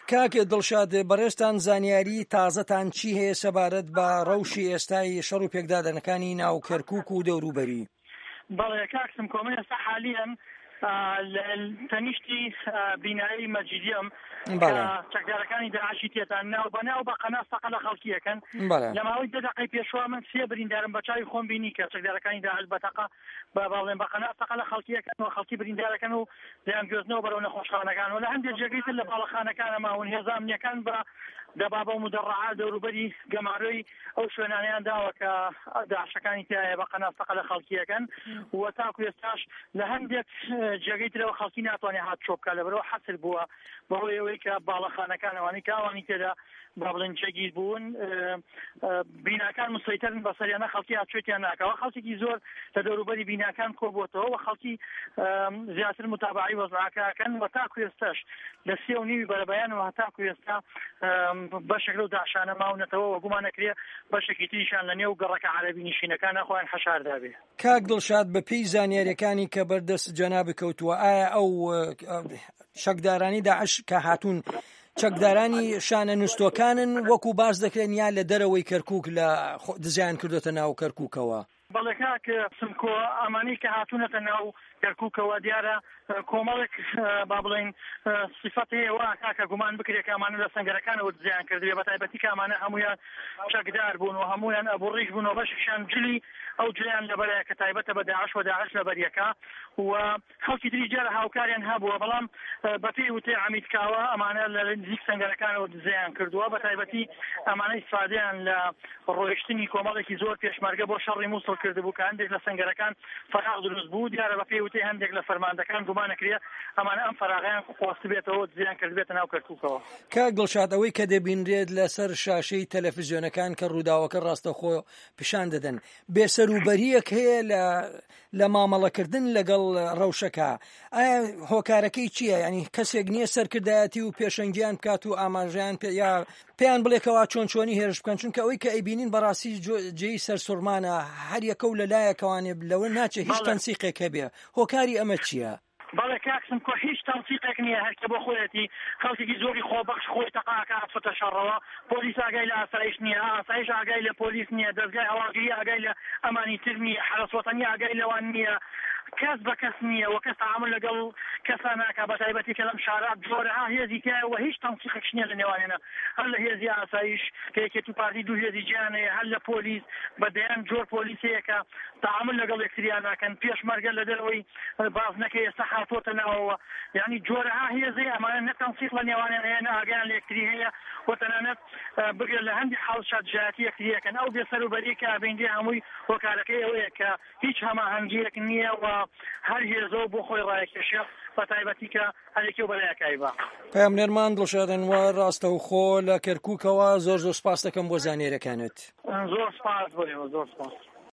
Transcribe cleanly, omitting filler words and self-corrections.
کاکێ دڵشاد بەڕێستان زانیاری تازەتان چی هەیە سەبارەت بە ڕەوشی ئێستای شەڕ و پێکدادنەکانی ناو کەرکووک و دەوروبەری؟ بەڵێ کاکسم کۆمەڵ ئێستا حالیان تەنیشتی بینایی مەجیدیم چەکدارەکانی داعشی تێتان ناو بەناو بە قەناس سەقەلە خەڵکیەکەن لە ماوەی 10 دقەی پێشوا من 3 بریندارم بە چاوی خۆم بینی کە چەکدارەکانی داعش بەتەقە بەڵێن بە قەناس سەقەلە خەڵکیەکەن و خەڵکی بریندارەکەن و دەیان گوێزنەوە بەرەو نەخۆشخانەکان و لە هەندێک جێگەی لە باڵەخانەکانە ماون هێزانیەکان بە دەبابە و مدەڕعا دەوروبەری گەماروی ئەو شوێنانیان داوە کە داعشەکانی تایە بە قەناس سەقەلە خەڵکیەکەن و تاکو ئێستاش لە هەندێک جێگەی ترەوە خەڵکی ناتوانێت هات چۆ بکات لەبەرەوە حەسر بووە بەهۆی ئەوەی کە باڵەخانەکانەوانی کاوانی تێدا با بڵێن جێگیر بوون بیناکان مسەیتەرن بەسەریانە خەڵکی هاتچێتیان ناکەوە خەڵکێکی زۆر لە دەوروبەری بیناکان کۆبووەتەوە و خەڵکی زیاتر متابعی وەزعاکەکەن و تاکو ئێستاش لە 3:30 بەرەبەیانەوە تاکو ئێستا بەشێک لەو داعشانە ماونەتەوە و گومان نەکرێ بەشێکی تریشان لە نێو گەڕەکە عەرەبی نشینەکانە خۆیان حەشاردا بێ. کاک دڵشاد بەپێی زانیاریەکانی کە بەردەست جەنابی کەوتووە ئایا ئەو شەکدارانی داعش کە هاتوون چەکدارانی شانە نووسۆکانن وەکو باز دەکرێن یا لە دەرەوەی کەرکووک لە دزیان کردوتە ناو کەرکووکەوە؟ بەڵێ کاکە سمکۆ ئەمانەی کە هاتوونەتە ناو کەرکووکەوە دیارە کۆمەڵێک با بڵێن صفەت هەیەوە کاکە گومان بکرێت کە ئەمانە لە سەنگەرەکانەوە دزیان کردوێ بە تایبەتی کە ئەمانە هەمویان چەکدار بوون و هەمویان ئەبوڕیش بوون و بەشیان جلی ئەو جلیان لەبەرەیە کە تایبەتە بە داعش و داعش لەبەریەکە و خەڵکی تری جارە هاوکاریان هەبووە بەڵام بەپێی وتێ عەمیدکاوە ئەمانە لە نزیک سەنگەرەکانەوە دزیان کردووە بە تایبەتی ئەمانەی ئیسفادەیان لە ڕۆیشتنی کۆمەڵێکی زۆر پێشمەرگە بۆ شەڕی مووسڵ کردبوو کە هەندێک لە سەنگەرەکان فراغ دروست بوو دیارە بەپێی وتێ هەندێک لە فەرماندەکان گومان نەکرێ ئەمانە ئەم فراغیان خواست بێتەوە دزیان کردبێتە ناو کەرکووکەوە. کاک دڵشاد ئەوەی کە دەبینرێت لەسەر شاشەی تەلەڤیزیۆنەکان کە ڕووداوەکە ڕاستەخۆ پیشان دەدەن بێسەروبەریەک هەیە لە مامەڵەکردن لەگەڵ ڕەوشەکە ئایا هۆکارەکەی چییە؟ ینی کەسێک نییە سەرکردایەتی و پێشەنگیان بکات و ئاماژیان یا پێیان بڵێکەوە چۆنی هێرش بکەن چونکە ئەوەی کە ئەیبینین بەڕاستی جێی سەرسوڕمانە هەر یەکە و لەلایەکەوانێ لەوە ناچێت هیچ تەنسیقێک هەبێ هۆکاری ئەمە چییە؟ بەڵێ کاکسم کۆ هیچ تەنسیقێک نییە هەرکە بۆ خۆیەتی خەڵکێکی زۆری خۆبەخش خۆی تەقاکە هاتفۆتە شەڕەوە پۆلیس ئاگای لە ئاسایش نییە ئاسایش ئاگای لە پۆلیس نییە دەستگای هەواڵگیری ئاگای لە ئەمانی تر نییە حرس وەتەنی ئاگای لەوان نییە کەس بە کەس نییە و کەس تەعامل لەگەڵ کەسان ناکا بە تایبەتی کە لەم شارات جۆرەها هێزی تایەوە هیچ تەنسیقێکش نییە لە نێوانێنە هەر لە هێزی ئاسایش کە یەکێت و پارتی دوو هێزی گیانەیە هەر لە پۆلیس بەدەیان جۆر پۆلیسەیە کە تەعامل لەگەڵ یەکتریان ناکەن پێشمەرگە لە دەرەوەی بازنەکە ئێستا هاتۆتە ناوەوە یعنی جۆرەها هێزی ئەمانە نە تەنسیق لە نێوانیان هەیە نە ئاگیان لە یەکتری هەیە و تەنانەت بگرێت لە هەندی حاڵشات جیهاتی یەکتریەکەن ئەو بێسەروبەری کە ئابێندی هەمووی هۆکارەکەی ئەوەیە کە هیچ هەماهەنگیەک نییە و هەر هێزە بۆ خۆی ڕایەکێشە بە تایبەتی کە هەرێکی و بەلایەکایی بە پامنێرمان دڵشادنوە ڕاستەوخۆ لە کەرکووکەوە زۆر سپاس دەکەم بۆ زانیاریەکانت. زۆر سپاس بۆ زۆر سپاس.